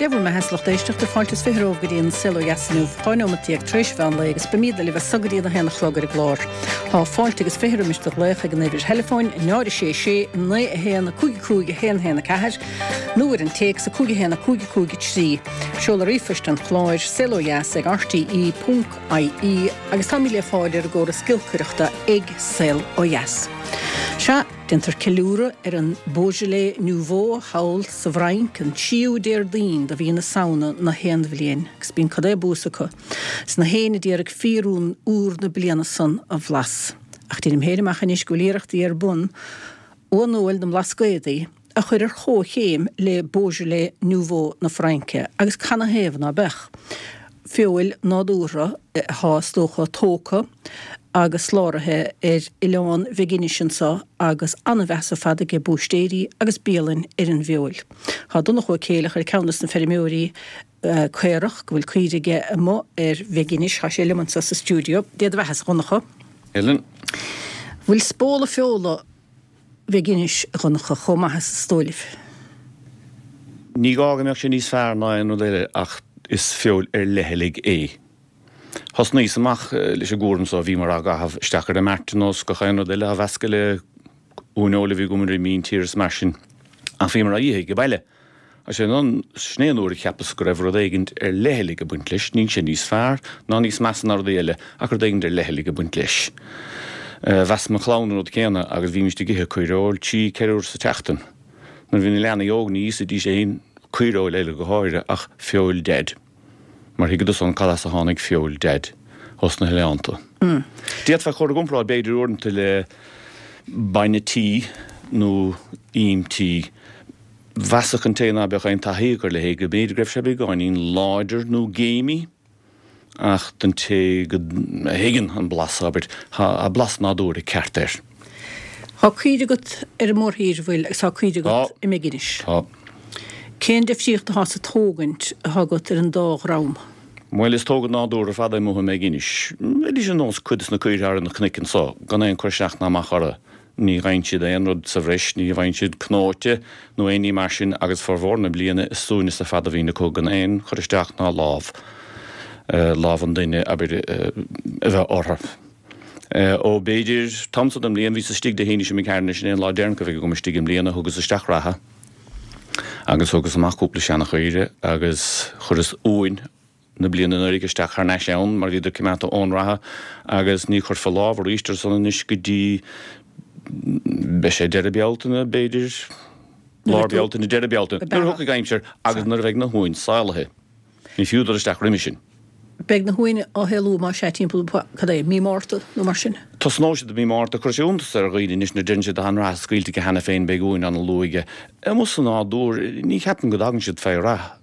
Deabhar me heslach éisteach de fáiltas firóh go dtíon silo jasanúh fáinómatíag tríis bhean le agus bemídal le bheith sagaríad a héna chlogar a glár. Tá fáiltegus fihirir mis do lécha gan éidir telefóin, náir sé, na a héna cúgi héna ceair, nuair an téag sa cúgi héna cúgi trí. Seola rífist an chláir silo jas ag rti.ie agus tá míle fáidir a ggóra skillcuireachta ag sil ó jas. Se dintar ceúra an Beaujolais Nouveau hawl sa bhrain can tíú déir dín da bhí na sauna na héan bhléin, gus bín cadé búsa chu. S na héna déarag 4 úr na bliana san a bhlas. Ach tínim héireach an isgóléireachtaí bun ó nóil na mlascaidí a chuir chóchéim le Beaujolais Nouveau na Franke, agus canna héhanna bech. Fiúil nádúra hástócha tóca agus láirithe Ileán Viginisiansa agus anna bheasa fada ge bústéirí agus bíalinn an bheoil. Tá donna chu céalach ceannas na ferimúirí cuireach go bhfuil cuiirige mó Viginis há sé limansa sa stúdio, déad bheithas chunacha. Ellen? Bhfuil spóla feola Viginis chunacha chomaithas stóilih. Ní gága meach sé níos fearr ná an déile ach is feol lehelig é. Has níos amach leis a gúran so bhí mar agahaf stachar a Martinos go chain déile a bhesca le únóla bhí gomar mín tíras marsin a bhí mar a ihe go baile. A sé non snéanúir cheappas go raibh rodéigint lehelig a buint leis, ní sé níos fearr, ná níos measan ar déile a chu déigint lehelig a buint leis. Bheas ma chlána rud céanna agus bhí miste githe cuireáil tí ceúr sa teachtan. Nar bhína leanna jóg níos a dí sé hén cuireáil eile go háire ach feol dead. Mar hi go son calas a hánig feol dead os na heleanta. Diad fe chóir gompráid beidir orintanta le baine tí nó ímtí bheasach an téana beach ein tahégur le héige beidir greibh sé be gáinín láidir nó géimi ach den té go hégan an blas abert a blas nádúir i ceartéir. Tá cuiide got mór hír bhfuil agus tá cuiide got i Viginis. Tá. Cén defsíocht a has a tógant a got an dág rám. Muil is tógad nádúir a fada mo Viginis. Is an nás cuidas na cuiir na cnicin só, gan éon chuirseach na machara. Ní reinsiad éon rud sa bhreis, ní reinsiad knóte, nó éoní mar sin agus forhórna bliana is súnas a fada bhína có gan éon chuiristeach ná láb. Láb an duine a bheith orthaf. Ó beidir tamsad am blian ví sa stig de héine sem cearne sin lá dearn go bhíh go stig am bliana thugus isteach ratha. Agus thugus amachúpla seanna chuire agus churas úin na bliana na isteach ar neis ann mar idir cimata ón ratha agus ní chur fall láb ar ístar san is go dtí be sé deire bealtainna beidir lár bealtainna deire bealtainna. Nuair thugad gaimseir agus nar bheith na húin sáilathe. Ní fiúdar isteach riimi sin. Beg na húine á heú má sé timppla cadé mí mórta nó mar sin. Tá snáisiad a mí mórta chuisiúntas ar ghaoine níos na dinse a an rá scailta go hena féin beagúin an luige. Mus an nádúr ní cheapan go dagan siad fé rá.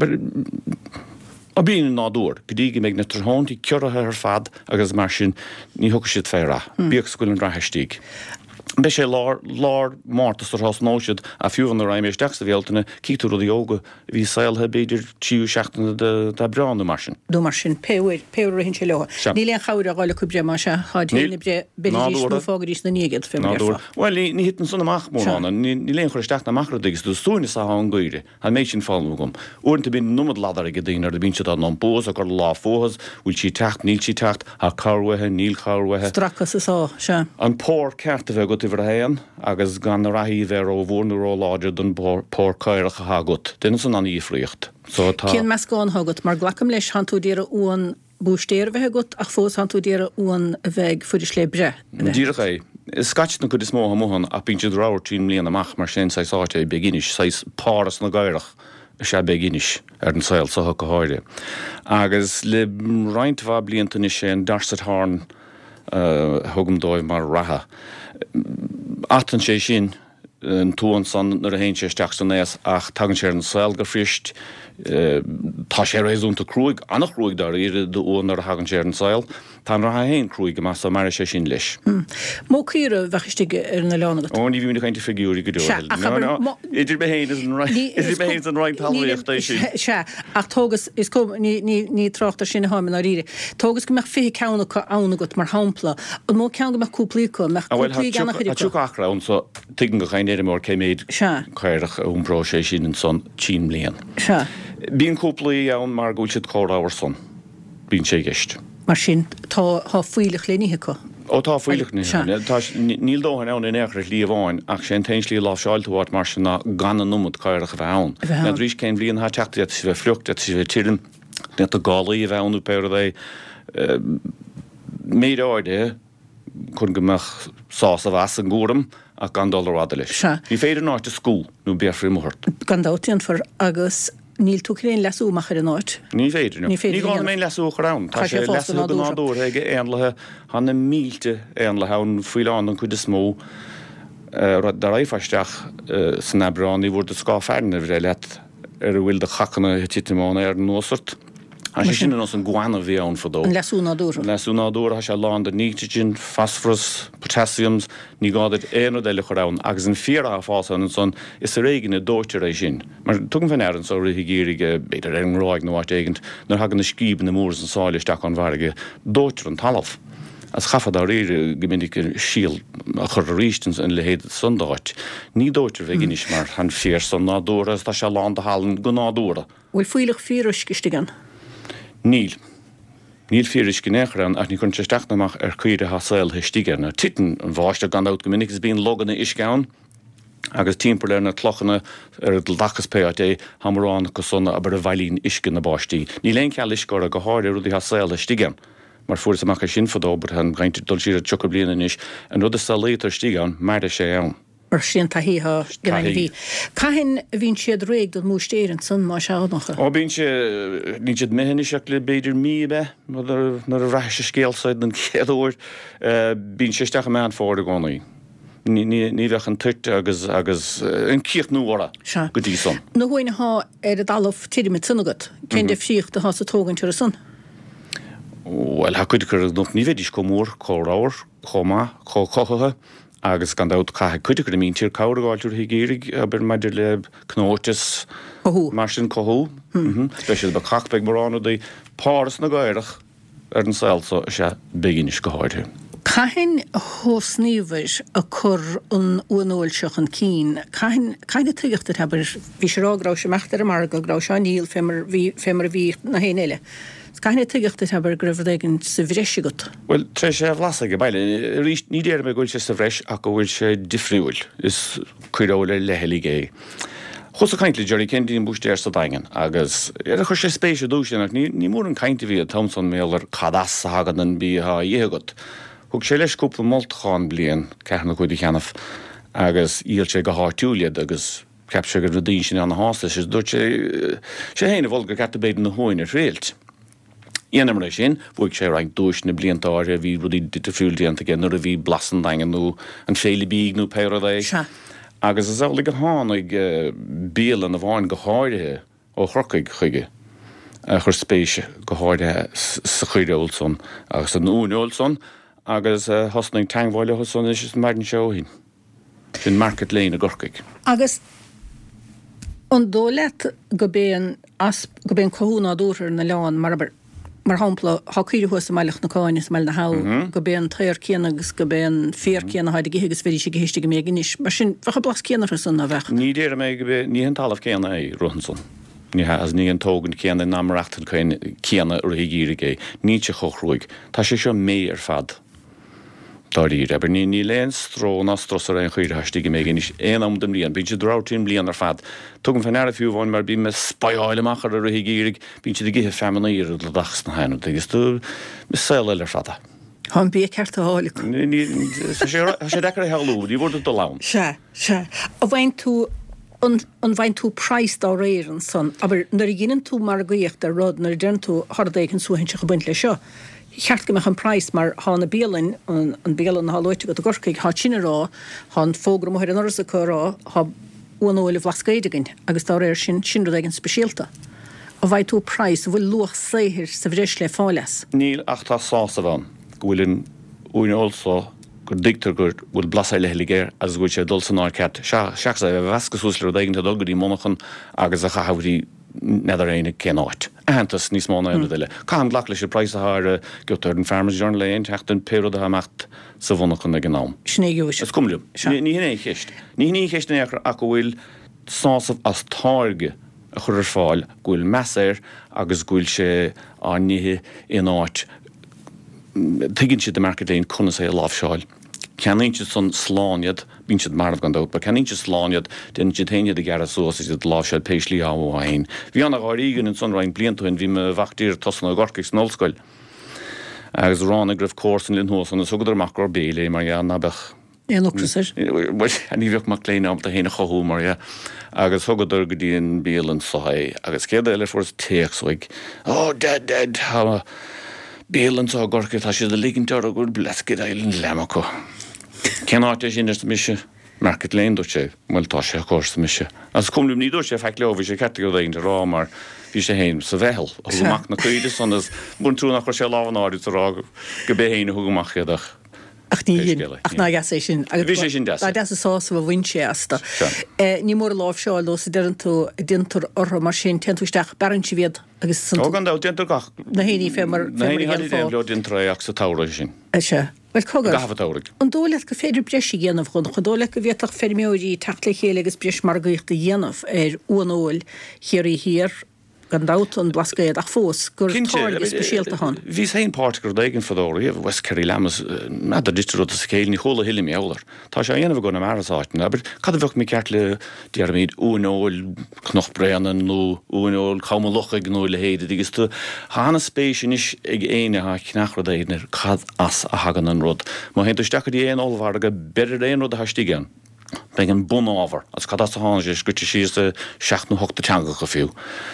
A bíon nádúr, go dtí méid na trthóntaí ceorathe ar fad agus mar sin ní thuca siad fé rá. Bíoh scoil an ratheistíigh. Be sé lár mórtas ar snáisiad a fiúhan na raim éisteach sa bhéaltainna cíú rud óga bhí saoilthe beidir tíú seachtainna de breánna mar sin. Dú mar sin peúir a hin sé leha. Ní leon chair a gáile cubre mar se chaidína bre beidir fágadís na nígad fé. Well ní hitan sanna amach mórna, ní léon chuiristeach na machradígus dú súna sa an gcuire, a méid sin fáilm gom. Uanta bín numad ladar a go dtíanaar a bín siad an bós a gur lá fóthas, bhfuil sí techt, níl sí techt, a carhathe, níl carhathe. Strachas is á se. An pór cearta bheith go tíbhar héan agus gan na rahíí bheith ó bhórnaró láidir don pór caireach a hagut. Dine san an ífriocht. Cén meas gáin hagat mar glacham leis hanú déire uan bústéir bheith gut ach fós hanú déire uan a bheith fuidir lé bre. Díra é. Is scait na chud is mó hamóhan a bín siad ráir tín mlíana amach mar sin sáte Viginis, sais páras na gaireach sé Viginis ar an saoil sa go háire. Agus le reinthá blianta is sé an darsat háin thugam dóibh mar ratha. Atan sé sin an túan san nar a héin sé steach san néas ach tagan sé an saoil go frist tá sé réúnta cruúig annach cruúig dar ire do ónar a hagan sé an saoil tá ra héin cruúig go mas mar sé sin leis. Mó cuire bheitiste ar na leánna. Ó ní bhína chainte figúí go dú. Idir behéin an roiint talíocht sin. Se ach tógus is ní trochttar sin haman a ríre. Tógus go meach fi ceanna go anna got mar hápla an mó cean go meach cúplaíco meach cúplaí ganna chuidir. Tuachra an so tuigen go chain éidir mór céméid caireach úmrá sé sin an son tín blian. Bín cúplaí ann mar gúil siad córáhar son. Bín sé gist. Mar sin tá fuiilech léníthe go. Ó tá fuiilech níl dóhan ann in échar lí bháin ach sé teintslí lá seáiltúhát mar sin na gan numad caiirech bheann. Na rís céim bblion há teachtaí si bheith flucht si bheith tírin net a gálaí a bheanú pe é méad áide chun gomach sás a bheas an gúram a gandalráda leis. Ní féidir náit a scú nó bearfri mhort. Gandátíon for agus níl tú chéon lesúmachar an áit. Ní féidir. Ní gáil mé lesú chrán. Tá sé lesú ganádúr ige éanlathe hanna mílte éanlathe an fuileán an chuide smó dar éifeisteach san Abrán í bhúr a scá fearna bhre leit bhfuil de chachanna tíitimán an nósart. A sé sin an ghána bhí ann fodó. An lesúnádúr. Lesúnádúr ha sé lán de nitrogen, phosphorus, potassiums, ní gáid éanú deile chorán, agus an fíra fásan an son is a réigen a dóitir éis sin. Mar tugn fan airan so rithí gíirige beidir an ráig nó áit éigent, nar hagan na scíban na mórs an sáilisteach an bharige dóitir an talamh. As chafad á réir gominnig síl a chur rístens an lehéad sundáit. Ní dóitir bheith ginis mar han fír son nádúra as tá sé lán de hallan go nádúra. Bhfuil fuiilech fírisciiste gan? Níl fíris gnéchran ach ní chun testeachnaach chuide hasil stigan. Titen an bháiste gandát gominnig is bíon loganna isceann, agus timppur na tlochanna dachas PAT hamrán go sonna a bar a bhailín iscin na báistí. Ní léon ceall iscóir a go háir rudí hasil stigan. Mar fuair amach sin fadóbar an gaiinte dul siad a tucha bliana is an rud a salétar stigan mar sé ann. Mar sin tahíá gin bhí. Cahin bhín siad réig do mústéan san má seánacha. Ó bín sé ní siad méhanna seach le beidir mí be nar a bhreise scéalsaid an chéadúir bín sé isteach a meán fáir a gánaí. Ní bheith an tuit agus an cíocht nuara go dtí son. Na bhhaine há a dalamh tíidir mit sunagad, cén de fríocht a há a tógan tear a sun? Well, ha cuid gur nó ní bhéidir go mór córáir, chomá, chochathe, agus gandát chathe cuide gur mín tír cabháilúir hí géirigh a ber maidir le knótas mar sin cothú. Speisial ba cachbeig marránú dí páras na gaiirech ar an sailsa sé beginis go háirthe. Cahin hósníomhir a chur an uanóilseach an cín. Caine tuigeachtar hebar bhí sé rágrá sé meachtar mar go grá se níl fémar bhí na héile. Caine tuigeachtar hebar gribh éigen sa bhreise gut. Well, tre sé bhlasa go baile. Ní déir me gúil sé sa bhreis a go bhfuil sé difriúil is cuiráil lehelí é. Chus a caiintli Jerry Kennedy an bústéir sa daingen, agus ar a chur sé spéise dúisiach ní mór an caiinte bhí a Thomson mélar cadas a hagan an bí ha dhégat. Thug sé leis cúpla moltcháin blian ceithna chuide cheanamh agus íal sé go háitiúliad agus ceap sé gur bhdín sin an hásta is dúirt sé héanana bhil go ceart a béidir na hóin ar réalt. Ianam éis sin, bhuaig sé rang dúis na bliantáir a bhí rudí difriúiltíanta gin nuair a bhí blasan daingen nó an féile bíg nó péradéis. Agus is ála go hánig bíalan a bháin go háirithe ó chrocaig chuige chur spéise go háirithe sa chuide Olson agus an úin Olson agus hosnaing teanghhaile hoson is maidin seohín. Sin market lane a gorcaig. Agus an dólet go béan cohúna dúr na leán mar hampla há cuiirithua sa meilech na cáine sa meil na há go béan tair céan agus go béan fér céan a haide gihégus féidir sé gohéiste go mé ginis. Mar sin facha blas céanar san na bheith. Ní déir mé go bé ní an talamh céanna é Rohanson. Ní as ní an tógan céanna námarachtan céanna ar higíirigé. Ní se chochrúig. Tá sé seo mé ar fad. Dáír, aber ní léon stró ná stros ar an chuir hastíige mé ginis éam dem líon, bín sé drátín blian ar fad. Tugann fan air fiú bháin mar bí me spáileachchar ar higírig, bín si githe femannaíir le dachs na hainú, agus tú saoil ar fada. Tá bí ceart a hála. sé decar heú, í bhd do lán. Se. A bhain tú an bhain tú price dá réir an son, aber nar gginan tú mar goíocht ar rud nar den tú hardéigh an súhain se go buint le seo. Cheart go meach an price mar hána béalin an béalan na hálaite go a gorcaig há sinna rá, há fógra mothir an oras a churá, há uanóil bhlascaidegin agus tá réir sin rudéigin spesialta. A bhaid tú price bhfuil luach saothir sa bhreis le fáiles. Níl ach tá sása bhain, bhfuilin úine olsá gur dictar gur bhfuil blasa leheligéir as bhfuil sé dul san áceat. Seach a bhescasúsle rudéigin tá dogadí monachan agus a chahabhí nedar éine cénáit. Ahantas níos mána éana duile. Cá an glach leis price a gotar an Farmers Journal éon techt an péad a hamecht sa bhonachan na gnáam. Snéúis. Is cumliú. Ní hné chéist. Ní chéist na ach bhfuil sásamh as táirge a chur fáil gúil measir agus gúil sé ánithe in áit tuigann siad de marcadéin chuna sé a lábhseáil. Ceann siad son sláinead, bíonn siad marmh gan dót, ba ceann siad sláinead den siad taine de gar sós is lábhseáil péislí áháin. Bhí anna gáígan in son rain blianttúin bhí me bhachttíir tosna gorcaigh nóscoil. Agus rána gribh cósan linn hósan is sugad amach gur béla mar na bech. Éonachtas ní bheoh mac léine am a héna choú mar agus thugadar go dtíon bélan sohaid agus céad eile fór téachsúig. Dead ha bélan á gorca tá siad a ligintear a gúil blescid éilen lemacha. Cean áte sin mise market léon dú sé bhfuil tá sé cósta mise. As cumlim ní dú sé feic leh sé cete go dhéon rá mar bhí sé héin sa bhehel agus na chuide son is bún trú nach chu sé láhan áidir rá go bé héine thugamach cheadach. Ach ná gas é sin sása bh bhain sé asta. Ní mór láh seáil ó sa dean tú dintar ortha mar sin teúisteach beran si viad agus gan dintar gach na héí fé mar le dintraach sa tára sin. Well cogad Gafatáraigh. An dólaach go féidir breis dhéanamh chun dólaach go bhéach fermióí tala chéile agus breis mar gaochtta dhéanamh uanóil chéirí hir gan dát an blascaid ach fós gur táirgus speisialta hon. Bhí sé páirgur daigen fadóí a West Kerry Lamas nadidir distrút a scéil ní chola hiile méolar. Tá sé dhéanamh go na marasáitin, aber cad bheh mé ceart le dearmid uanóil knochbreanan nó uanóil chaumalochaig nó le héide agus tú hána spéisisin is ag éine ha cnachradéidnar cad as a hagan an rud. Má hen tuisteach í éon olhhar a go beidir éon rud a hastígan. Beag an bun ábhar, as cad as a hána sé scuite síos a 7-8 teanga go fiú.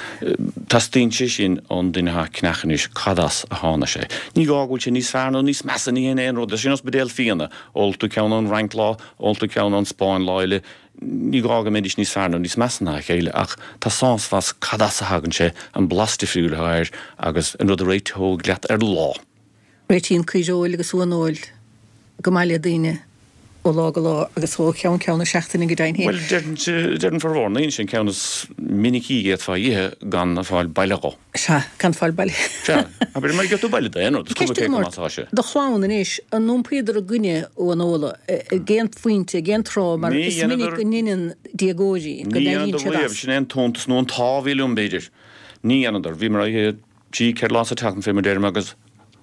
Tás tín sé sin an duine ha cnachan is cad as a hána sé. Ní gágúil sé níos fearna níos measa ní éon rud, sin os bedéal fianna, oltú ceann an Ranklá, oltú ceann an Spáin láile, ní gága méidir níos fearna níos measana chéile ach tá sans fas cad as a hagan sé an blasti fiúil háir agus an rud a réithó gleat lá. Réitíon cuiiseoil agus uanóil go maiile daine ó lá agus ó ceann ceanna seachtainna go dain hé. Well, dean farhórna on sin ceannas minicí géad fá ihe gan a fáil bailagá. Se can fáil bailile. Se, a beidir mar gotú bailile daon, dus cum pe mátá sé. Do chláin inis an nómpéidir a gine ó an óla, géant faointe, géant rá, mar is minic go nínan diagóí. Ní anadar bhuiamh sin an tóntas nó an táhíún beidir. Ní anadar, bhí mar a tí ceir lás a tatan fé mar déirm agus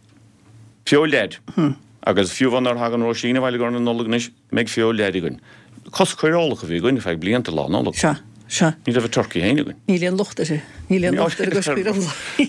fioled. Agus fiúhanar hagan róisína bhile gona nolagnis meid fiol leidigann. Cos chuirálacha bhí goin feag blianta lá nóla. Se. Ní bheith Turkey héanagann. Ní léon luchta sé. Ní léon luchta agus cuirála.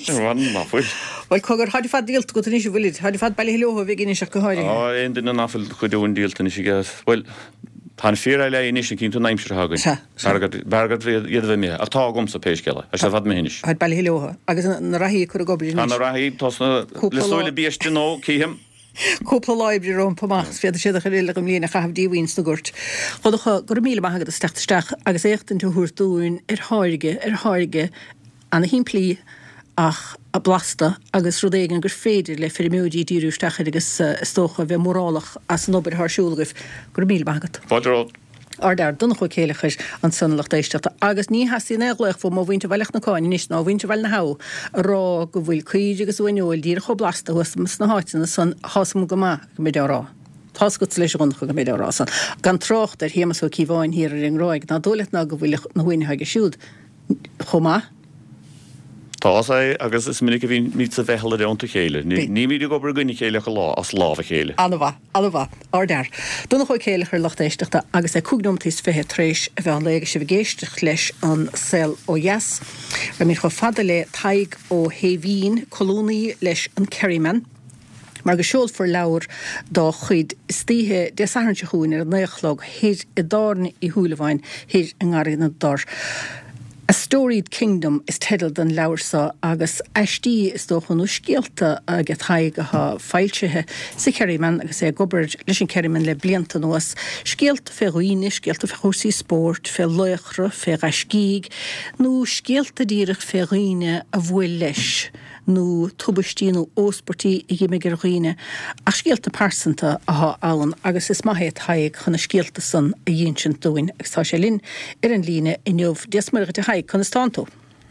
Well cogur hadi fad díalt go níos bhfuid, hadi fad bailile leoha bhí gine seach go háirí. Éon duine náfuil chuidún díalta is gas. Well, tá fear le inis cinn tú naimsir hagann. Bergad iad bheith mé, a tá gom sa péisceile, a se fad mé hinis. Had bailile leoha, agus na rahíí chu goblií. Na rahíí tosna le sóile bíiste nó cíhim. Cúpla láibrí rom pamachs féidir siad a réile go mlína chahabhdíhhain na gurt. Chodacha gur míle maigad a steachtasteach agus éachtain tú thuúrtúin háige anna himplí ach a blasta agus rudéigen gur féidir le fermiúdí díústeachir agus stócha bheith morálach as an obair thsúlagah gur míle maigad. Fáidir Ardar duna chu chéilechas an sanlacht éisteachta agus ní hasí néaglaach fó má bhainte bhealach na cáin níos ná bhainte bheil na ha rá go bhfuil cuid agus bhainneil dír cho blasta huas na háitina san hasam go má go méid rá. Tás go leis gon go méid rá san. Gan trocht ar hémas ó cíháin hir ar an ráig ná dólaith ná go bhfuil na huioine haige siúd chomá. Tá é agus is minic a bhín mí sa bheithal a deonta chéile. Ní míidir go gine chéile go lá as láha chéile. Anmha, ardar. Duna chu chéile chu lecht éisteachta agus é cúgnamtís fethe tréis a bheith an léige si bhgéisteach leis an sel ó Yes. Ra mír chu fada le taig ó Héhín colónaí leis an Kerryman. Mar go seol for leabhar dá chuid stíthe de saharnte chuúin ar an néachlog hir I dána I thuúlahhain hir an gáir na dar. A Storied Kingdom is tedal den leabharsa agus eistí is dóchan ó scialta a get haig a feilsethe sa Kerryman agus é gobar leis an Kerryman le blianta nuas. Scialta fé roiine, scialta fé chósaí sport, fé loichra, fé gaiscíg, nó scialta díirich fé roiine a bhfuil leis. nó tubistí nó ósportí I gimig ar roiine ach scialta persanta a álan agus is maithe haig chuna scialta san a dhéansin dúin agus tá sé linn ar an líne I neomh desmar de haig chuna stántó.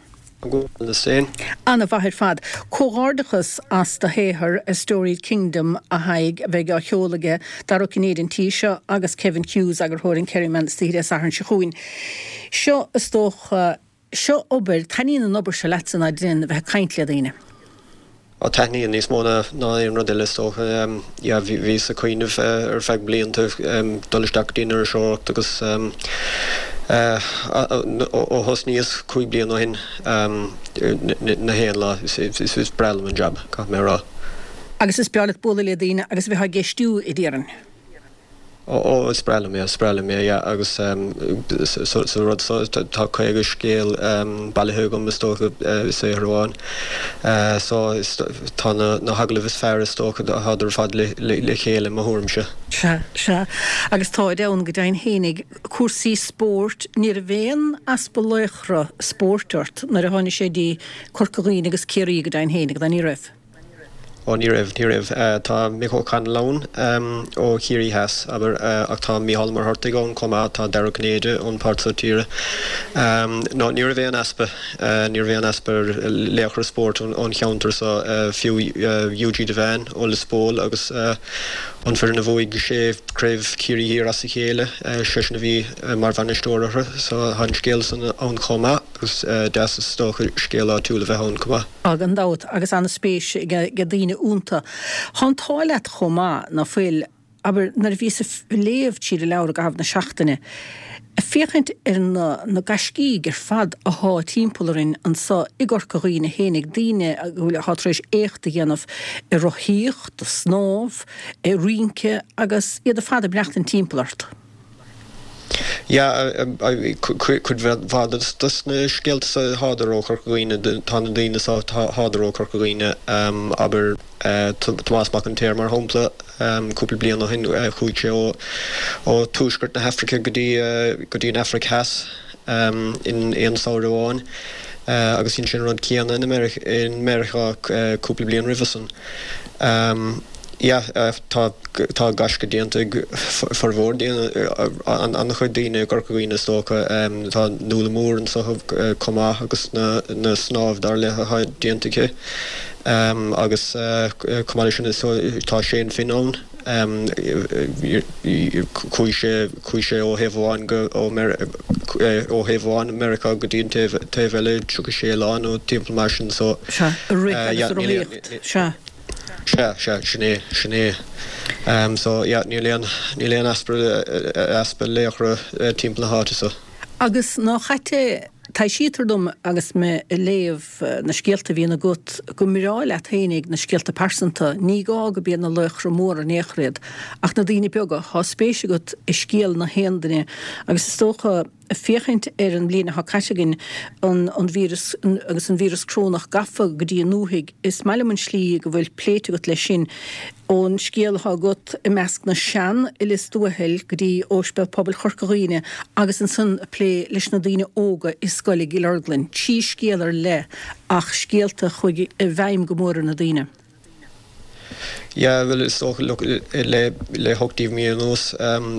Anna bhair fad, cógárdachas as da héhar a Storied Kingdom a haig bheith a cheolaige dar ó Canadian Taoiseach agus Kevin Hughes agur thóir an Kerryman stíre saharn se chuin. Seo is tócha seo obair taína an obair se lesan a drin bheith caiintle daine. A technique níos móna ná an rodile so ja ví a cuiineh fe blianta dolisteach díine ar seocht agus ó hos níos cúig blian ó hin na héla is brelum an job cá mé rá. Agus is bealach bóla le daine agus bheit geistú I ddíran. Sprelum mé, ja, agus so rud tá chuige scéal bailithúgam istócha sé Harháin. So tá na haglah is fearr istócha a hadidir fad le chéile a thuairmse. Se. Agus tá ann go dain hénig cuasaí sport ní a bhéon aspa lechra sportart nar a tháinig sé dí corcaín agus céirí go dain hénig na ní raibh. Ní raibh tá mé can lán ó chiirí heas aber ach tá mí hallmar hartaigán comá tá deire cnéide ón páirtsa tíre. Ná ní bhéon aspa léachar sport ón cheantar sa fiú UG de bhain ó le spól agus an fer na bhóig sé craibh ciirí hir as chéile na bhí mar bhanistóirithe sa han scéal san an comá agus deas stocha scéala túla bheith an comá. An dát agus an spéis go dtíine únta. Hán táileat chomá na fuil aber nar bhí sa léamh tíre leabhar go habh na seachtaine. Féchant na gascí gur fad a há timpolarin an sa igorcaíine hénig díine a bhfuil hátrééis éachta dhéanamh I rothíocht, a snámh, I rínce agus iad a fad a blecht an timpolart. Ja, could fad das na skelt sa hadar ó corcaíine tan díine sa hadar ó corcaíine aber Tomás McIntyre mar hompla cúpla blian ó hin chuúte ó túsgurt na Africa go dtí an Afric has in éon Saoráin agus sin rud céanna in America cúpla blian riverson. Ja, tá gasca déanta farmhór an chuid daine gorcaíine stócha tá nula mór an sothab comá agus na snámh dar le déantacha agus comá sin tá sé finón chuise ó Heamháin go ó Heamháin America go dtíon taobhile tucha sé lán ó timppla mar sin so sinné. So ja, ní léon aspa léachra timppla háta so. Agus ná chaite tá síítardum agus me léamh na scéalta bhíonna gut go miráil a théananig na scéalta persanta ní gá go bíon na lechra mór an échréad ach na daoine beaga há spéise gut I scéal na héandaine agus is tócha féchaint an bliana há caiitegin an vírus agus an vírus crónach gafa go dtí núthaigh is meile man slí go bhfuil pléite go lei sin ón scéal há gut I measc na sean I lis dúaheil go dtí óspel pobl chorcaíine agus an san plé leis na daoine óga is scoile Gilardlin tí scéalar le ach scéalta chuig I bhaim go mór na daoine. Ja, wel is toch le hoogtief meer nos.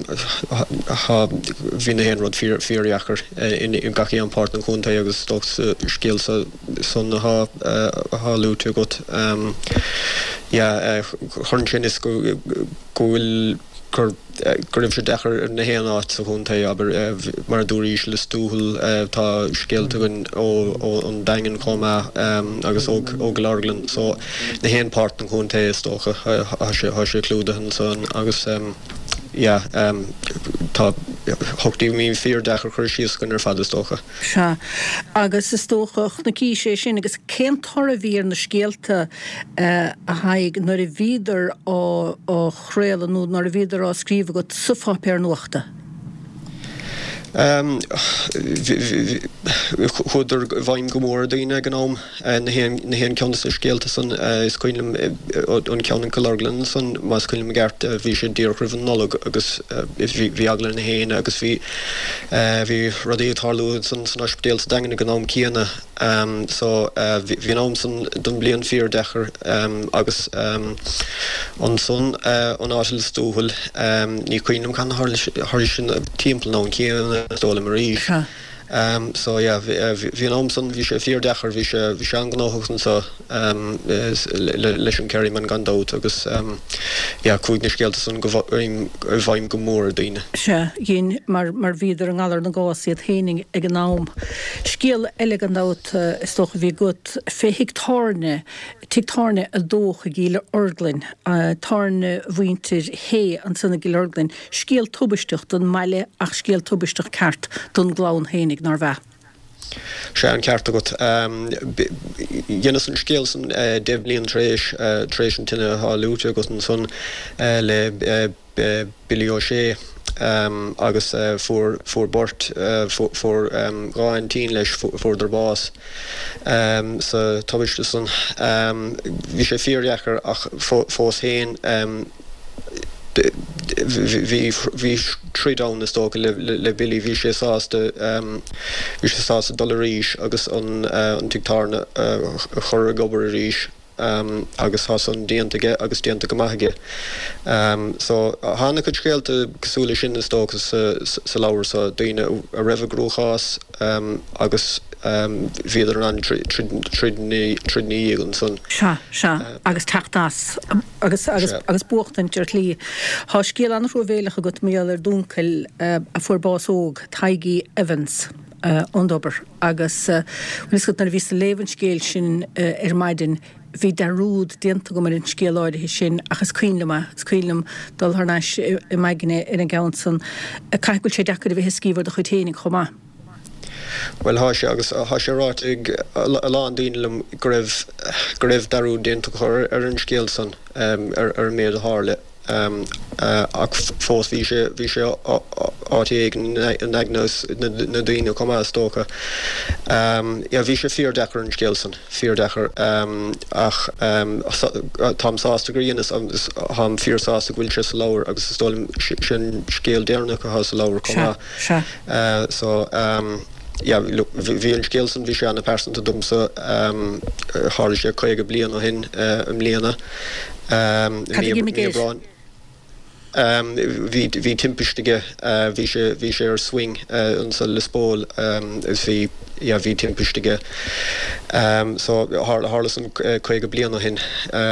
Vind hen rond 4 jaar in gachie aan partner gewoon tegen toch skills son ha lute goed. Ja, gewoon is go Guribh sé dechar na héan áit sa chunta aber mar dúríis le stúhul tá scéalta gon ó an daingen comá agus ó Glarglan so na héan part an chunta is tócha há sé clúda an son agus ja tá hochtíh mí 4 dechar chuir síos gon ar fad is tócha. Se agus is tóchach na cí sé sin agus cén tar a bhír na scéalta a haig nar a bhíidir ó chréile nó nar a bhíidir á scríomh go sufa per nuachta. Chuidir bhaim go mór daoine gnám na héan ceanna sa scéalta san is cuilim an ceann Glarglan san más cuilim gart bhí sé díorcrh an nolog agus bhí agla na héin agus bhí rodí tarlú san ospedéal sa dagan gnám cíanna so bhí nám san don blian 4 dechar agus an son an áisiil stúhil ní cuiinem can háir sin timppla ná cíanna Dóla Marí So yeah, vi omson vi sé fear dechar vi sé angnochsen so leis an Kerry man gan dot agus ja kuignis geld son govaim gomor dine. Se gin mar viidir an galar na gásiad héning ag an nám. Skiel elegant dot is toch vi gut féhigtarne tiktarne a dóch a gíle orglin tarne winter hé an sanna gíle orglin skiel tubisteach don meile ach skiel tubisteach kart don glaun hénig nar bheit. Se an ceart agat Jenneson Skeelson Devlin Tréis an tinine há lúte agus an son le Billy O'Shea agus for bort for gáin tí leis for der bás sa tabiste son vi sé fearjachar ach fós héin vi trí down na stoke le Billy vi sé sásta $1 agus an tiktarna chor gober ríis agus has an déantige agus déanta go maige so hána go scéalte cosúla sin na stoke sa lawer sa daine a raibh grúchás agus viidir an tridní an son. Se agus tachtás agus buchtan lí. Tá scéal an roivéige go méall dúncail a fuórbás óg Taigi Evans ondober agus vis na ví levenskeel sin maidin hí darúd déanta go mar in scéaláide hí sin achas cuilem dul thnáis I maiginine in a gasan a caiúil sé dechar a bhí scíhar a chuténig chomá. Well há sé agus há sé rát ag a lán díanam go raibh darú déanta chur ar an scéal san ar méad a hále ach fós bhí sé átaí an agnos na daoine comá stócha bhí sé fear dechar an scéal san fear dechar ach tám sásta gríanas ham fear sásta bhfuil sé sa láir agus stólim sin scéal déarna go há sa láir comá so ja vi an skeelsen vi sé an person te domse har sé koige blian og hin léana vi timpestige vi sé swing an sa lespóol vi timpestige so harleson koige blian og hin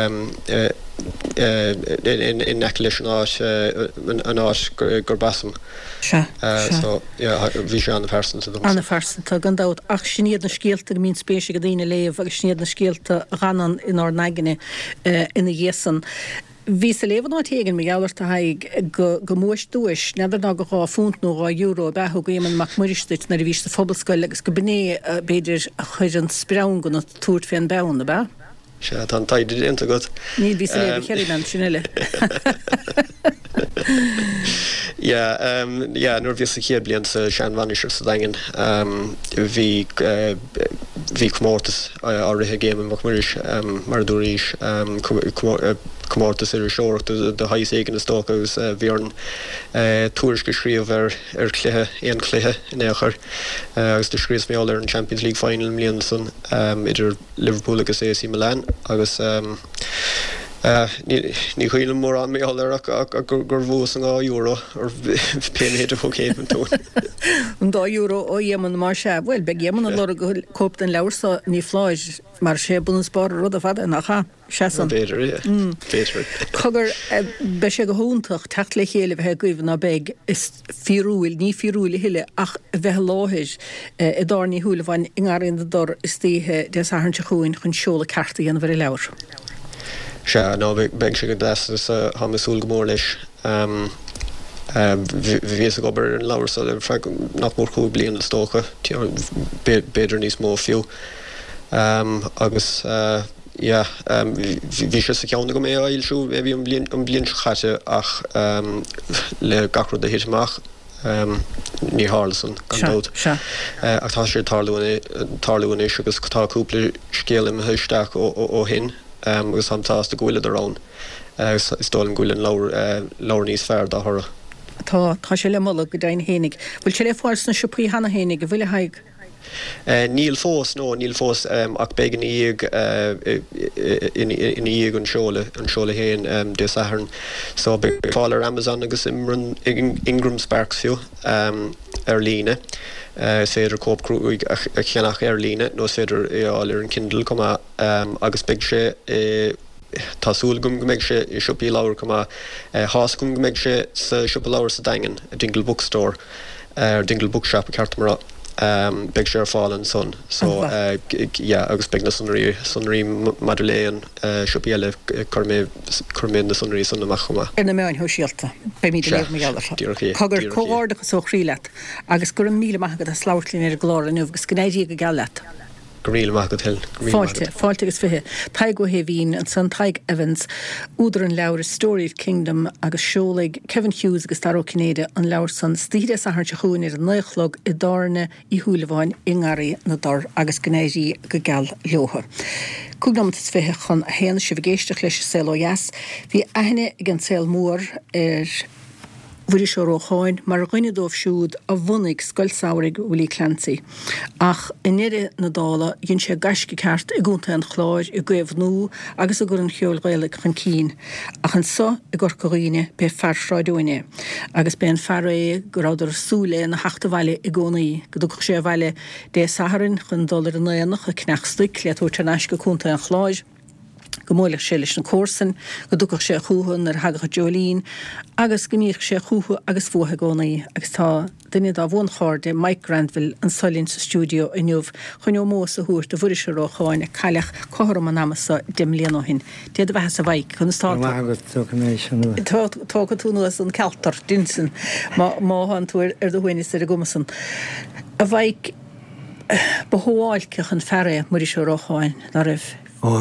in necklace an át gorbasum. So vi sé an person to them. An person to gan dat ach sníad na skeelte mín spéisi go dtíine léh agus sníad na skeelte ranan in ár neigine ina dhésan. Ví sa levan á tegen me jouwer te haig go moes dois neidir ná go rá fúnt nó rá euro beth go éman mac muristit na víste fobelscoil agus go bené beidir a chuir an sprang gon a túrt fé an bena be. Se an taidir inta got. Ní ví sa le chéimen sinile. Ja, nur vi sé blian sa Sean Vanisher sa dagen vi komórtas á rithe géime mac muris mar dúéis komórtas ar seocht de hais éigen sto agus vi an túris geschrief ar chluthe éon chluthe in échar agus de skris mé an Champions League final Lianson idir Liverpool agus AC Milan agus ní chuile mór an mé allar gur bhs an €8 ar pehéidir fó céim tú. An €2 ó dhéman mar se bhfuil be dhéman an le go cóp den leirsa ní fláis mar sé buna spáir rud a fada nachcha sesan. Béidir Cogur be sé go húntaach techt le chéile bheit goibh na beg is fiúil ní fiúil hiile ach bheit láthir I dáirní thuúla bhain ingaríon dor is títhe de san se chuin chun seola cartaí an bhar leir. Se ná beg sé go des ha mesúl gomór leis vi gober an lawer nach mór chuú blian a stocha beidir níos mó fiú agus vi sé sa ceanna go mé ailsú vi an blian chatte ach le gachro de hitach ní Harleson gan ach tá sé tarlúin is agus táúpla scélim thuisteach ó hin agus samtáasta gohfuile arán stólan gohfuilin láir níos fearr dá thora. Tá sé le molla go dain hénig. Bhfuil sé le fáils na sipaí hana hénig go bhfuile haig? Níl fós ach began íag in íag an seola héin de saharn so be fáil ar Amazon agus imran Ingram Sparks fiú ar líne séidir cópcrúig a cheannach líne nó séidir áil an Kindle comma agus beag sé Tásúil gom gomeid sé I siúpaí láir comma hás gom gomeid sé sa siúpa láir sa daingen a Dingle Bookstore Dingle Bookshop a Cartamara beag sé ar fáil son so agus beag na sunraí Madeleine siúpaí eile chumé na sunraí san amach chuma. Na meáin ho síalta be mí Cogur cóádacha so chríleat agus gur an míle maigad a sláirlín ar glór an nuh gus gnéidí go gealaat. Gríle maigad hill. Fáilte agus fithe. Taig go híhín an san Taig Evans údar an leabhar Story of Kingdom agus seolaigh Kevin Hughes agus Darragh Cinéide an leabhar san stíide sa harte chuin ar an néichlog I darna I thuúlaháin I ngarí na dar agus gnéidí go geal leotha. Cúgnamt is fithe chun héana si bhgéisteach leis SLOS hí aithne ag an saol mór bhuiir seo rócháin mar roinine dómh siúd a bhunaigh scoilsáirigh Willie Clancy. Ach inire na dála dhéann sé gaisce ceart I gúnta an chláir I gcuimh nó agus a gur an cheol ghaeilge chun cín. Ach an so I gur coghine be fearráidúine. Agus be an fearré gur áidir súla na heachta bhaile I gcónaí go dúch sé bhaile dé saharann chun dólar an éanach a cneachstuic le túirte neis go cúnta an chláir. Go móileach sé leis na cósan, go dúchach sé chúhan ar hagacha Jolín, agus gomíoch sé chúcha agus fuatha gcónaí, agus tá duine dá bhn cháde Mike Granville an Solin sa stúdio inniuh chun mós a thuair de bhuiir se rócháin a caileach chothram an amasa dim léanahin. Déad a bheithe sa bhaig chun stát. Tá go túnas an celtar dinsan má han túir ar do bhaine ar a gomasan. A bhaig beháilceach an ferre muidir se rócháin na raibh.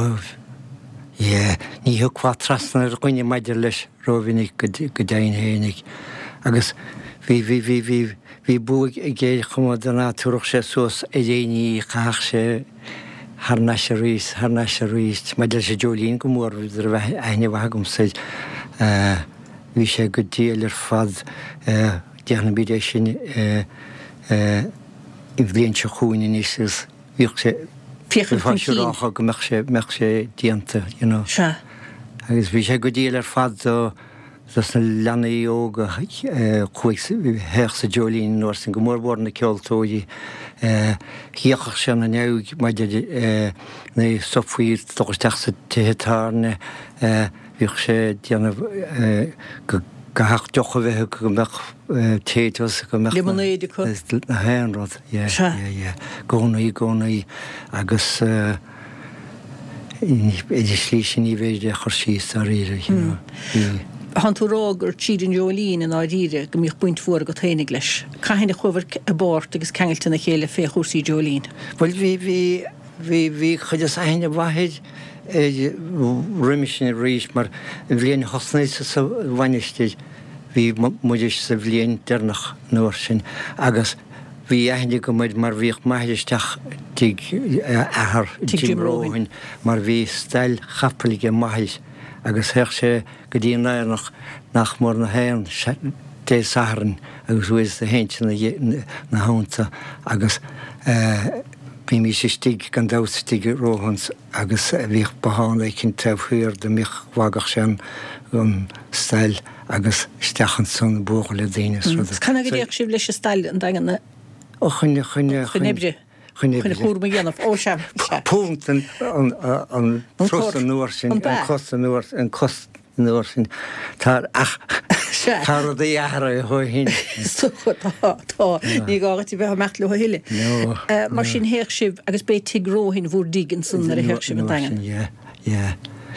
Ní thuá trasna ar chuine maidir leis rovinnig go daon hénig. Agus hí buig I ggéir chumá dana túach sé sos a dhéanaí chaach sé harna sé ríist, maidir sé Jolín go mór idir bheith aine bhagum said hí sé go díal ar fad deanna bíd sin I bhblion se chuúine níos bhíoh sé Fáisiúrácha go meach sé dianta, agus bhí sé go díal ar fad na leanaí óga chuig heach sa Jolín nóir san go mór na ceoltóidí híochach se na neugh maidir na sopfuír dogusteach sa tithetárne bhíoh sé déanamh go haach docha bheitthe go meach téitos go meach na héanrad gcónaí agus idir slí sin í bhéidir chur síos a riire. Han tú rágur tírin Jolín in áíre go míoch buint fuór go ténig leis. Cahinna chuhar a bort agus ceilta na chéile féchúsí Jolín. Well hí chud is aine bhaid riimisin a ríis mar bhblion hosnaise sa bhainisteid hí muidir sa bhblion dernach nóir sin agus bhí aithne go muid mar bhíoh maidisteach ahar Jimróin mar bhí stail chapalige maithis agus heach sé go dtíon léirnach nach mór na héan dé saharan agus bhuiis a héinte na hánta agus bí mí sé stig gan dástig róhans agus bhíh bahána cinn tebhhuiir de mich bhagach sin stail agus stechan san bócha le daine. Canna go dhéoh sibh leis stail an daganna? Chunne chúrma dhéanamh ó sem. Púntan an trosta nuair sin an costa nuair sin tá ach Tar a dhéara a thuhín. Tá, ní gágatí bheith mecht le hiile. Mar sin héach sibh agus bé tigróhin bhúr dígan sun ar a héach sibh an dagan.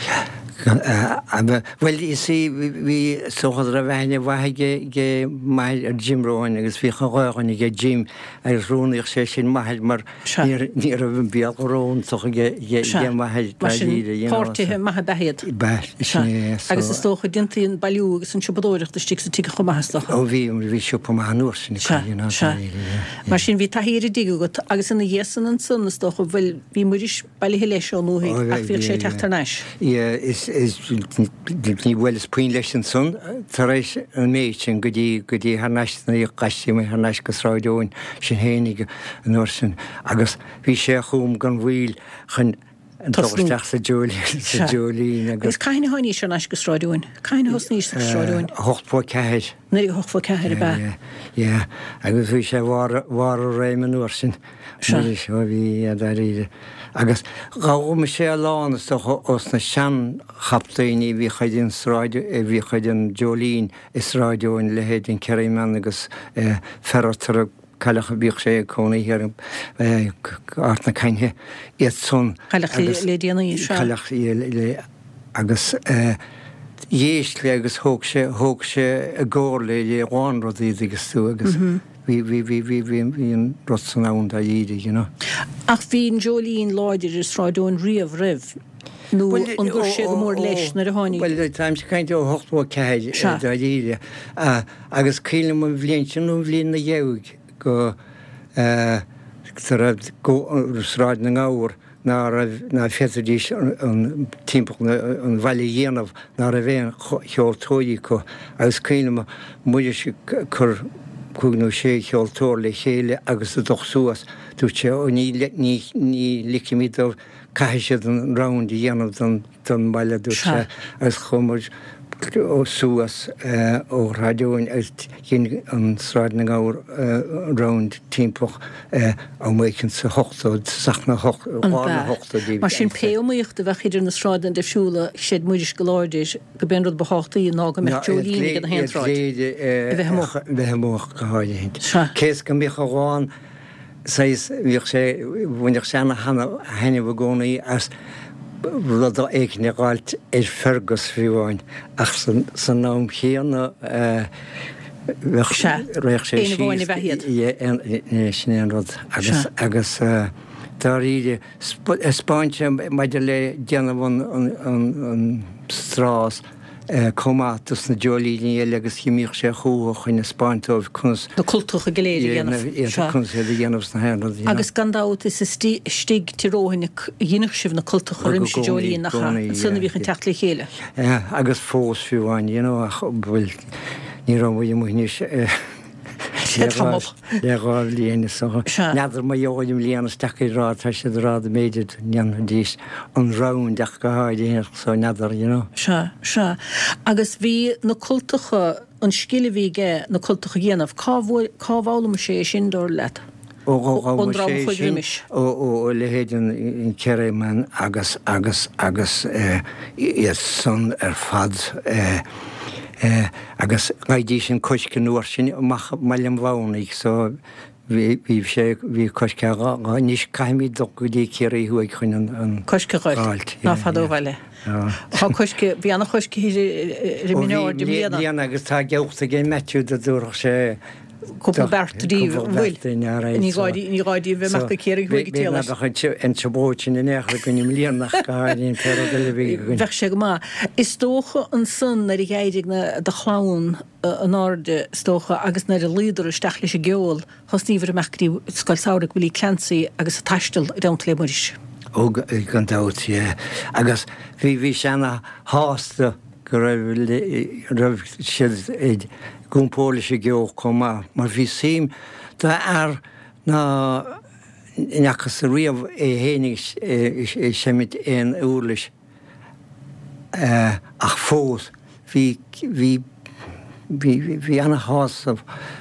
Well, you see, we saw the Ravine Wahage, my Jim Rowan, as we go get Jim, I run your session, my mar near a Bialron, so get my party him, Mahabahed. Agus is tócha dintaí an bailú agus an siúpadóireach de stig sa tí go maithastach. Ó bhí siúpa maithúir sin. Mar sin bhí taíir digu go agus in na dhéasan an sun is tócha bhfuil bhí muiris bailí leis ó nóí ach bhíoh sé teachtar neis. Is ní bhfuil is puin leis an sun, tar éis an méid sin go dtí haar neis na gaiisi mé haar neis go sráidóin sin hénig an nóir sin. Agus bhí sé chum gan bhfuil chun an tosteach sa Jolín agus caiine haí se nas go sráúin. Caiine hos níos sráúin. 8 ceir. Naí 8 ceir be. Agus bhí sé bhar réimúir sin seo bhí a ríide. Agus gáme sé lánas os na sean chaptaí bhí chuidn bhí chuidn Jolín is ráideoin lehéadn ceirman agus fertar caiilecha bíoh sé cónaí ar art na cainthe iad son. Caiilech le déana í se. Caiilech agus dhéist le agus thóg sé a ggóir le lé gháin rodí agus tú agus. Bhíon rotsan ann a dhéide, Ach bhín Jolín láidir is ráidún riamh rih. Nó an gur sé go mór leis na a tháinig. Well, time se cainte ó 8 ceir a dhéide. Agus cíle an bhblionn sin nó bhblionn na dheugh go ráid na gáhar ná fetadís an timppach an bhaile dhéanamh ná a bhéon cheoltóí go agus cíle muidir se chur cúgnú sé cheoltóir le chéile agus a dochsúas tú sé ó ní licimíadh caiise an round í dhéanamh don baile dú sé agus chumir ó súas ó radioin an sráid na gáir round timppach á mécinn sa 8 sachna 8 Mar sin peomíocht a bheith idir na sráidan de siúla sé muidir go láidir go ben rud bachachtaí ná go mecht Jolín gan henráid. Bheith móch go háide hin. Cés go mí cháin bhíoh sé bhaineh sena henne bh gcónaí as rud éicne gáilt fergus bhíháin ach san nám chéanna réich sé sin rud agus tá ríide Spáinte maidir le déanamh an strás comátas na Jolín agus chimíoh sé chuúach chuin na Spáintómh chus na cultúcha goléir dhéanamh na héad. Agus gandát is stig tíróhinna dhéanach sibh na cultúcha rim sé Jolín nach sanna bhíchan techt le chéile. Agus fós fiúháin bhfuil ní ra bhfuil muníos leáil líana neidir má jóim líananas teí rá tá sé rád méidir nean díos an rán deach go háid sa neidir. Se agus bhí na cultúcha an scile bhí ggé na cultúcha dhéanamh cábhála sé sin dó leit. ó lehéidir in Ceirman agus iad son fad agus gaidí sin coisce nuair sin maiam bhánaigh so bhí coisce níos caiimí do go dtí céirí thuaig chuin an coisce gáilt ná fadó bhile. Tá coisce bhí anna coisce riimineáir de bhíana agus tá geachta gé meú a dúach sé Cúpla bertarí bhfuil ní gáidí bheith meachta céirigh bhuaig téala. An sebóid sin in éachra go níim líonach gáidín fer le bhí. Bheith sé go má. Is tócha an sun ar i gaiidig na de chlán an áde stócha agus na a líidir isteach leis a geol hosníomhar meachtaí scoilsáireach bhfuil cleansaí agus a taistil i dám le muris. Ó gan dát, agus bhí sena hásta go raibh siad gúnpóla sé geoch comá, mar bhí sim tá ná neachchas a riamh hénig semit éon úrlis ach fós hí anna hásamh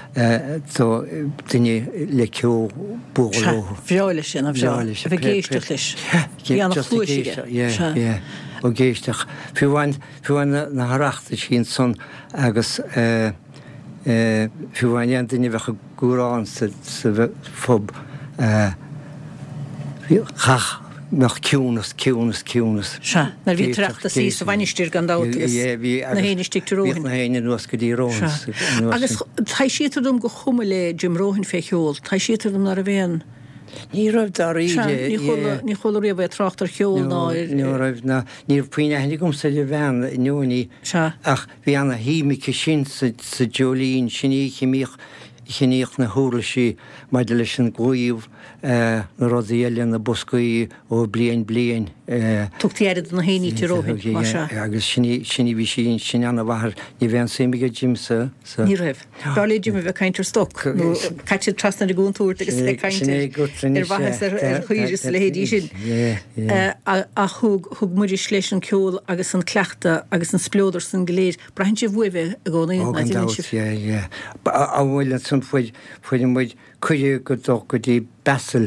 duine le ceú búló. Bheáile sin a bheáile a bheith géisteach leis. Bhí anna chluisiige. Ó géisteach. Fiúhain na haraachta sin son agus fiúhain duine bheitcha gúrán sa fob chach nach ciúnas. Se, na bhí treachta sí sa bhainisteir gandátas na héinistí róhin. Na héine nuas go dtí róhin. Agus tá siadm go chuma le Jim Róhin féiciúil, tá siadm ar a bhéan. Ní raibh dar ide ní chola riamh bheith trachtar cheol ná. Ní raibh na níor puoine henig gom sa le bhean nuaí ach bhí anna híimice sin sa Jolín sinní chiníoch na thuúlaí maidir leis an gcuomh na rodíile na boscaí ó blian Tugtíad na héí tíróhin agus sinní bhí sin anna bhar ní bhéan séimiige Jimsa ní raibh. Dála Jimmy bheith caiintear stoc caiite trasna a gúntúir agus le caiinte bhas chuidir le héadí sin a thug muidir leis an ceol agus an cleachta agus an splódar san goléir brahin sé bhuibh a gcónaí a bhfuil san fuidir muid chuide go do go dtí besal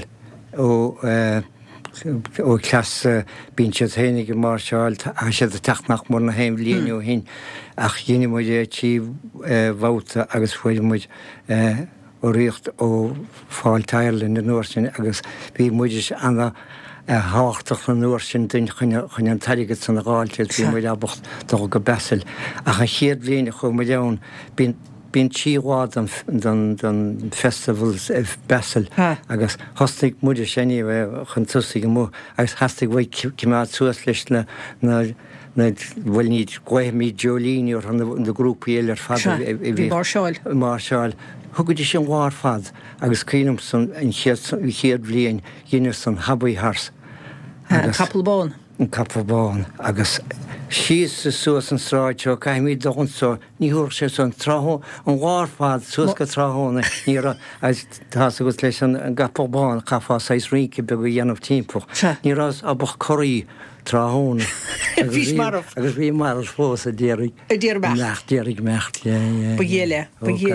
ó clas bín se hénig mar seáil a sé a teach mór na héim líonú hin ach dhéine muid tí bhóta agus fuidir muid ó riocht ó fáil teirlinn na nuair sin agus bhí muidir anna háach na nuair sin duine chuine an taigad san gáilte bhí muid abacht do go besal ach an chiad bliana chu mu leann bín tíhád an festivals besal agus hostig muidir séní bheith chun tusaí go mó agus hastig bhaid cimá suas leis na bhfuil níd goimí Jolíní or an de grúpaí ar fad mar seáil. Thugad sin bhhar fad agus cíanam san an chéad bblion dhéanamh san habbaí thars. Capelbáin. An Capelbáin agus síos sa suas an sráid seo caiimí dohansá ní thuair sé san trátha an bhhar fad suas go tráthna ní tá agus leis an Capelbáin chaá 6 rinci be go dhéanamh timppla. Ní ras a bach choirí tráthna agus bhí mar fós a déirigh déirigh mecht Bagéile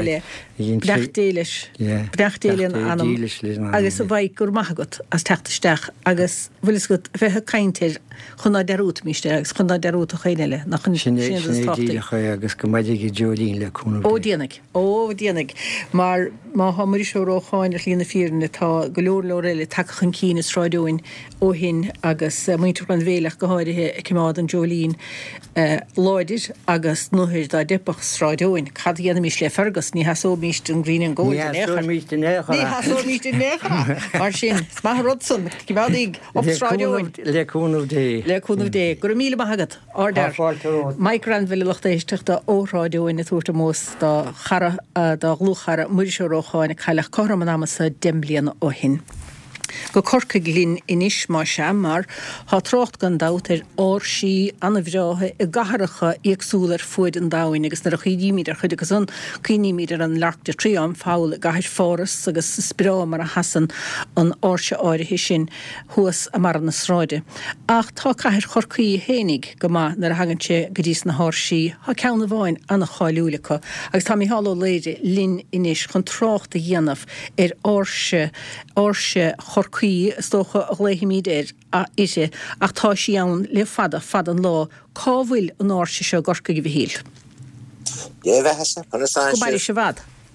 Brechtéilen anam agus a bhaid gur maithagat as teachtaisteach agus bhfuil go bheitthe caiintear chuna derút míiste agus chuna derút a chéile nach sinnécha agus go maidig i Jolín leúna. Ó déananig mar má hamurí seorááin ar lína fíorna tá go leor réile takechan cína sráidúin ó hin agus muintear an bhéalach go háirithe cimád an Jolín láidir agus nuthir dá dipach sráidúin cad dhéana mís le fergus ní hasó míist an Green and Gold mar sin má rodson cibádig op sráidúin leúnmh dé gur míle maigad ádar Mike Rand bhfuil lochtéisteachta óráidúin na túirta mós dá chara dá glúchara muidir seorááin chailech chom an amasa dimbliana ó hin. Go corca glín inis má sem mar há trácht gan dátar áirsí anna bhráthe i gaharacha agsúlar fuid an dáin agus nar a chuidíimiidir chuide agus an cuiníimiidir an leachta trí an fáil gaiir fóras agus sprá mar a hasan an áirse áirithe sin thuas a mar na sráide. Ach tá caiir chorcaí hénig go má nar a hagann sé go dtís na háirsí há ceanna bháin anna cháiliúlacha agus tá háló léide lin inis chun trácht a dhéanamh ar áirse chorcaí stócha a léimiid a ise ach tá sí ann le fad an lá cábhfuil an áirse seo gorca go bhíl. Dé bheithe chuna bailí se bhd.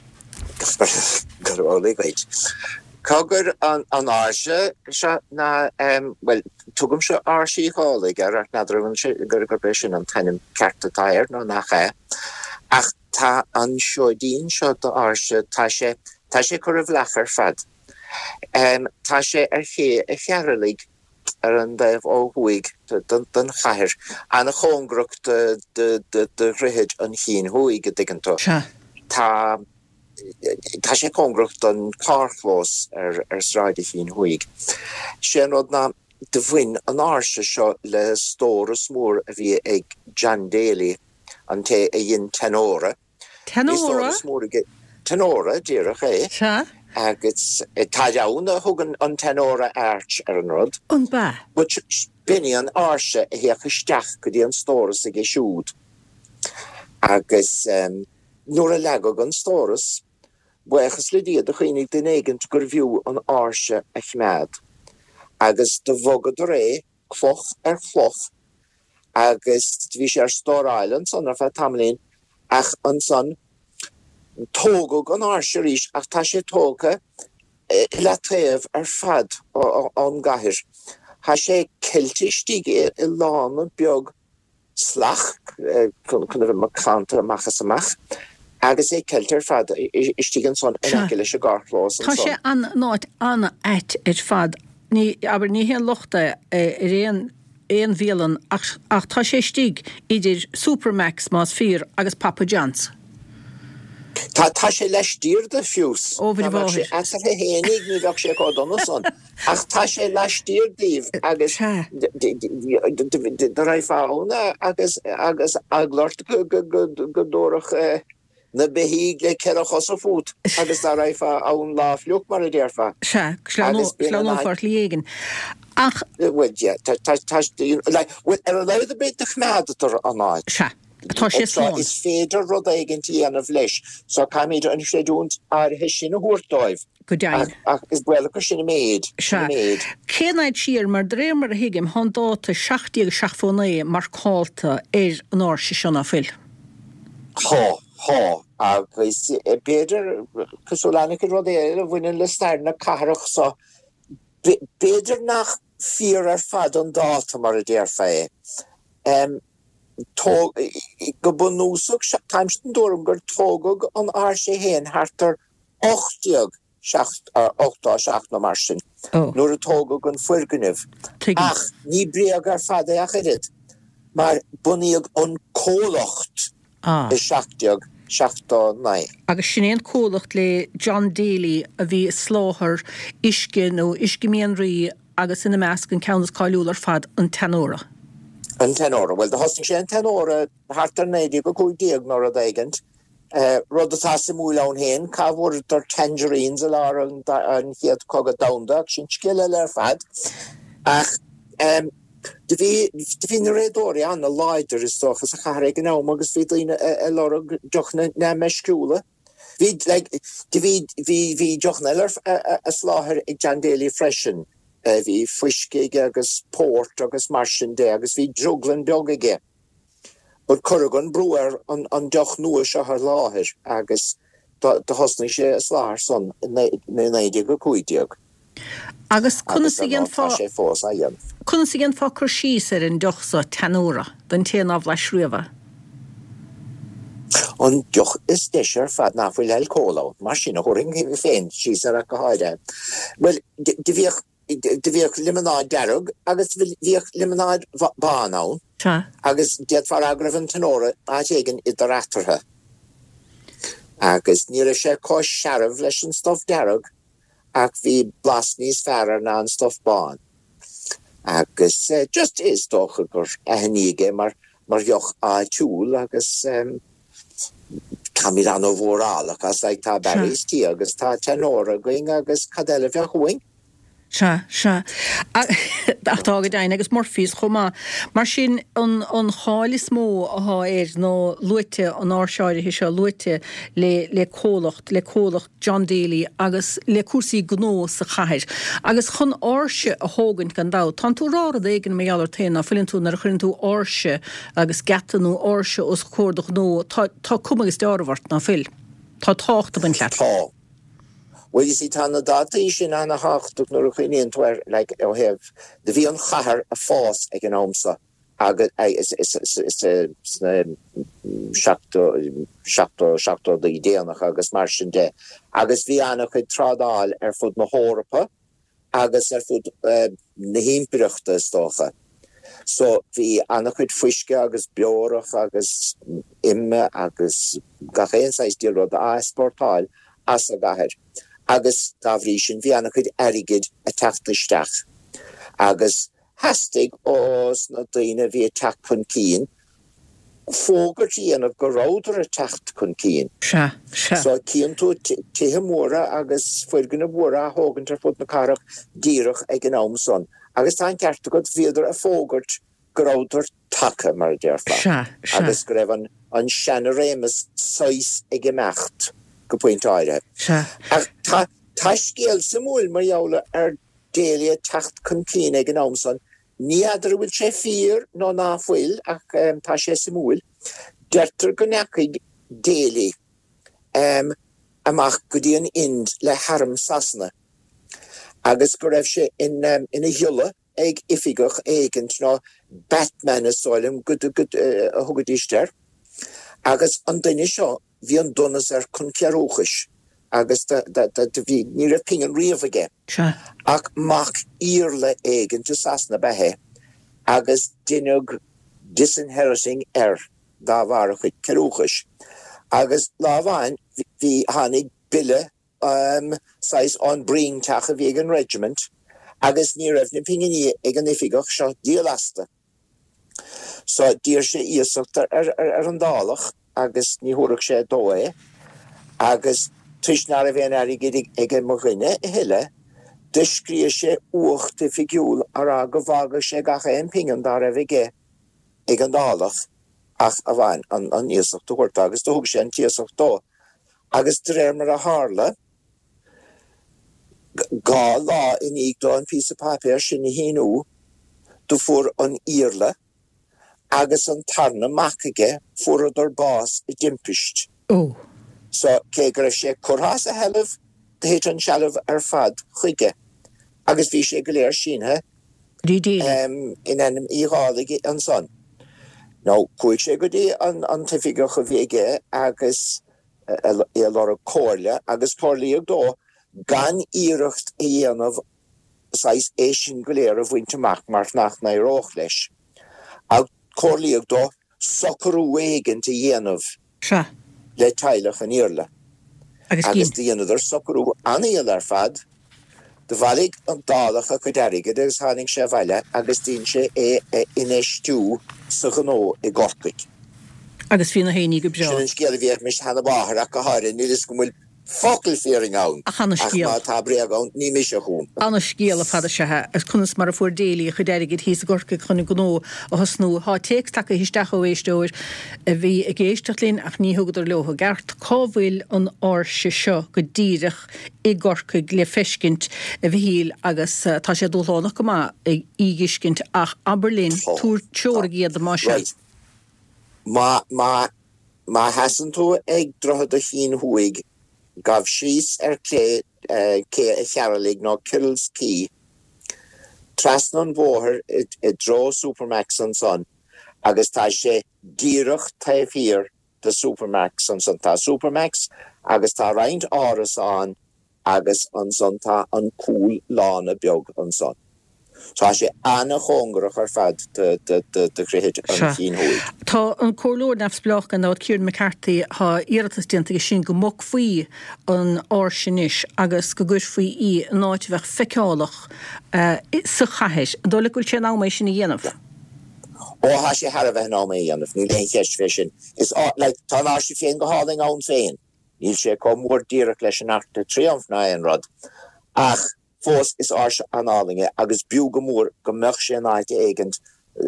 Gurhláid. Cogur an áirse se na well tugam se áirsí chálaigh ar nadrohann gur bre sin an tainim certa tair nó nach ach tá an seodín seo do áirse tá sé chu a bhlachar fad. Tá sé ar chearalaigh ar an daibh óhuaig den chair anna chóngrach de rihid an chin huaig a digantó. Tá sé chóngrach don carchlós ar sráide chin huaig. Sé rud na de bhain an áirse seo le stóras mór a bhí ag John Daly an té a dhéon tenóra. Tenóra? Tenóra, díreach é. Agus táideanna thugan an tenóra airt ar an rud. An ba? But binne an áirse a héachaisteach go dtí an stóras a géisiúd. Agus nuair a legad an stóras, buchas le díad a chuoinnig den éigent gur bhiú an áirse a chmead. Agus de bhogad ré cloch ar chloch agus bhí sé ar Star Island san ar fe tamlín ach an san tógad an áirse ríis ach tá sé tóga le taobh ar fad an gahir. Tá sé ciltíistigh i lána beag slach chun bh mar chanta amachchas amach agus é ciltar fad istígan son inile se garchlós. Tá sé an náid anna éit ar fad aber ní héan lochta réon bhélan ach tá sé stig idir Supermax más 4 agus Papa John's. Tá sé leis tír de fiús Óbhir hénig ní bheh sé có donna son. Ach tá sé leis tír díomh agus raibh fána agus aglairt go dórach na behíig le ceachchas a fút agus a raibh ann lá fliuch mar a déirfa. Se sláófart léigen. Ach ar a leid a bit de chmeadatar an áid. se tá sé slán. Is féidir rud éigenntí anmh leis, so caiimiidir an séúnt he sin a thuirtáibh. Go dein. Ach is buile go sinna méid. Cénaid siar mar drémar hiigim handáta 16 mar cáilta an áirse sena fil. Há agus beidir cosúlána go rud éile bhfuin le stairna carach so beidir nach fíor ar fad an dáta mar a déir fé. Go bunúsach taimstan dúm gur tógad an áirse héin hartar 8 na marsin. Nuair a tógad an fuirganibh. Ach ní bríag ar fad é achirid, mar buníag an cólacht is 16 Agus sinnéon cólacht le John Daly a bhí sláthar isce nó iscimíon rí agus ina meascan ceannas cáiliúil ar fad an tenóra. An tenóra, well de hosting sé an tenóra hartar 9 go 10 nóra daigant. Rud atá sa múil an héin, cá bhfuir tar tangerines a lá an chiad cogad daundag sin scile le ar fad. Ach, de bhí na rédóí an na leidir is stochas a char ag an am agus bhí lína a lára dochna na meisciúla. Bhí dochna a sláthir ag John Daly freisin. Bhí fuiscige agus pórt agus marsin dé agus bhí druglan begaige. Bud chugan brúar an doch nua se haar láthir agus de hosning sé a sláthir son na 9 go 10. Agus chuna sig an fá chur síos ar an dochsa tenóra den téanamh leis riamh. An doch is deisir fad náfuil heil cólá, mar sin a thuring féin síos ar a go háide. Well, de bhíoh limonáid dearug agus bhíoh limonáid bánán agus dead far agrah an tenóra a dhéigen idir atartha. Agus níor sé cos searamh leis an stof dearug ach bhí blas níos fearr ná an stof bán. Agus just is dócha gur a henige mar joch a túúl agus camir an ó bhórálach as ag tá beris tí agus tá tenóra going agus cadile bheith chuing. Se. Tá go dain agus morfís chomá. Mar sin an cháil smó ath nó luite an áseáide hí se luite le cólacht John Daly agus le cuasaí gnó sa chair. Agus chun áirse a thógann gan dá. Tá tú rára éigen méallar téna fillinn tú nar chun tú áirse agus gatanú áirse os códach nó tá cumagus dearhhart na fill. Tá tácht a bin leat. Well, you see, Tana data sin an a hachtach nor chuíon tuair like o hef de bhí an chahar a fás ag an ómsa agus is seachtar de déanach agus mar sin de agus bhí annach chud trádáil ar fud na hórapa agus ar fud na himpireachta stocha. So bhí annach chud fuisce agus beorach agus imme agus gachéanáis díród a sportáil as a gahir. Agus gafrísin bhí annach chud airigid a teachtlaisteach. Agus hastig os na daine bhí teach chun cín, fógur tíanamh go ráidir a techt chun cín. So cían tú tithe móra agus fuirgan na móra a thógann tar fud na carach díirech ag an ómson. Agus tá an ceartta go bhíidir a fógurt go ráidir tacha mar dearfa. Agus go raibh an seanna rémas 6 ag imeacht. Go pointáire. Tá scéal sa múil mar jaula ar déala techt chun cín ag an ómson. Ní adar bhfuil sé 4 nó náfuil ach tá sé sa múil. Deirtar go necaigh déala amach go dtíon ind le harm sasna. Agus go raibh sé ina hiúla ag ifigach éigent ná Batman is soilm go thugadísteir. Agus an daine seo bhí an donas ar chun cearóchais agus bhí ní a ping an riamh aige. Ach mach íorla éigen tú sasna bethe agus duineog disinheriting dá bhar chuid cearóchais. Agus lábhain hí hánig bille sais an bring tacha vegan regiment agus ní raibh na pinganí ag an ifigach seo díalasta. So dír sé íosacht ar an dálach agus ní thuach sé dóé agus tuisnar a bhéin ag an moghine i hiile discrí sé uachta figiúil ar go bhaga sé gacha an pingan dar a bhige ag an dálach ach a bhain an íosacht tuairta agus do thug sé an tíosacht dó. Agus dréir mar a hála gá lá in íagdá an písa papéir sin na híú do fuair an íirle agus an tarna macaige fuaradar bás i dimpist. So cé gur sé chorhás a heileh de héit an sealah ar fad chuige. Agus bhí sé go léir sínhe in ennim íálaigh an son. No, chuig sé go dtí an tafiige go bhéige agus i lor cóirle agus cóirlaíag dó gan íirecht a dhéanamh sais é sin go léir a bhainteach mar nach na róch leis. A cóirlaíag dó socarú éigen a dhéanamh le teilech an íirle. Agus dhéanaidir socarú anaíal ar fad de bhalig an dálach a chuideige agus hánig sé bhaile agus dín sé inéisistú sa ghnó i gorcaig. Agus fi na hénig go bra. Sin scéal bhíag mis hena báthar a go háir nílis go bhfuil focail féring ann. A chana scéal. Ach má tá breag ann ní mis a hún. Anna scéal a fada sethe, as chunas mar a fuair déalaí a chuideigid híos a gorcaig chuna gnó a hasnú há teex take histeach ó éistóir a bhí a géisteach linn ach ní thugadidir leotha gart cábhfuil an áirse seo go díirech i gorcaig le feiscint a bhí híl agus tá sé dulánach go má ag ígiscint ach Aberlin túr teóra géad má se. Ma hasan tú ag drochad a chin huig gaf síos clé cé a chearalig ná Kills Key. Trasnan bóthir i dro Supermax an son agus tá sé díirech taifhír de Supermax an son. Tá Supermax agus tá reint áras an agus an son tá an cúl lána beag an son. Tá sé anna chóngarach ar fad de chréhéid an chin huig. Tá an cóirlóir nefsblach an ád Ciarán McCarthy há iarratas dianta sin go moc faoi an áirsinis agus go gur faoi í náid bheith feiceálach sa chahéis. Dóla gúil sé náméis sin i dhéanamh? Ó há sé har a bheith náméis i dhéanamh, níl éon cheist fé sin. Tá ná sé féin go háling ann féin. Níl sé có mór díreach leis an achta triomf na an rod. Ach fós is áirse análinge agus bú go mór go meach sé náite éigent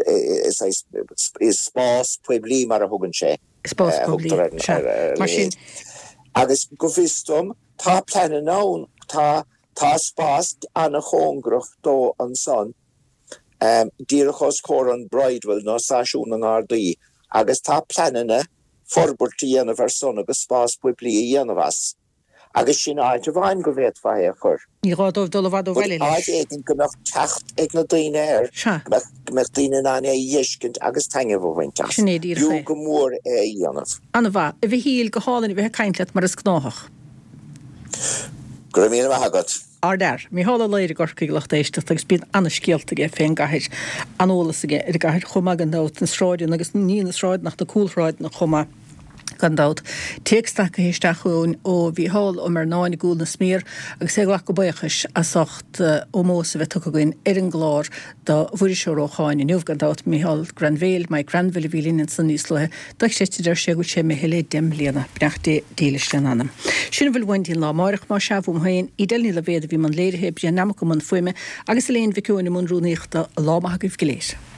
is spás pueblí mar a thugann sé. Spás pueblí. Agus go bhistom tá plean nán tá spás anna chóngrach dó an son díirechos cór an Bridewell ná sáisiún an Ardaí agus tá pleanine forburtí dhéanamh ar son agus spás pueblí dhéanamh agus sin áit a bhain go bhéad fahe chur. Ní rádómh dul bhd ó bhile. Áit éigen go meach techt ag na daoine air. Meach daoine ná é dhiiscint agus teine bhhainte. Sinné dír fé. Bú go mór é dhéanamh. Anna bha, a bhí híl go hálan i bheith caintleat mar is gnáthach. Gur míle agad. Ardar, mí hála léir gorcaig lecht éisteach agus bíad anna scialtaige féin gaithir anolasaige ar gaithir chumag an dát na sráidin agus ní na sráid nach na cúlráid na chuma. Gandát teagstach a héisteachún ó bhí hall ó mar náin gúil na smír agus sé ghlach go buchas a socht ó mósa bheith tucha goin ar an glár do bhuiir seorócháin in Gandát Micheál Granville mai Granville bhí lín san níos luthe dag séidir sé go sé mehilé dembliana breachta dílis le anam. Sin bhfuil bhaintín lá marach má seabhúm hain idelní le bhéad bhí man léirthe bia namach go man fuime agus léon bhicúin na mún rúnaíochta lámacha go bhléir.